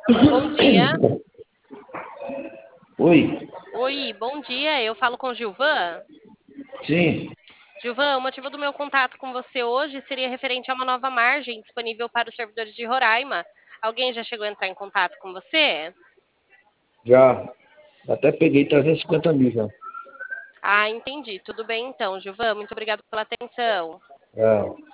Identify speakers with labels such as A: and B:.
A: Bom dia.
B: Oi,
A: Oi, bom dia. Eu falo com Gilvan.
B: sim,
A: Gilvan, o motivo do meu contato com você hoje seria referente a uma nova margem disponível para os servidores de Roraima. Alguém já chegou a entrar em contato com você?
B: já. Até peguei 350 mil já.
A: Ah, entendi. Tudo bem então, Gilvan. Muito obrigado pela atenção.
B: É.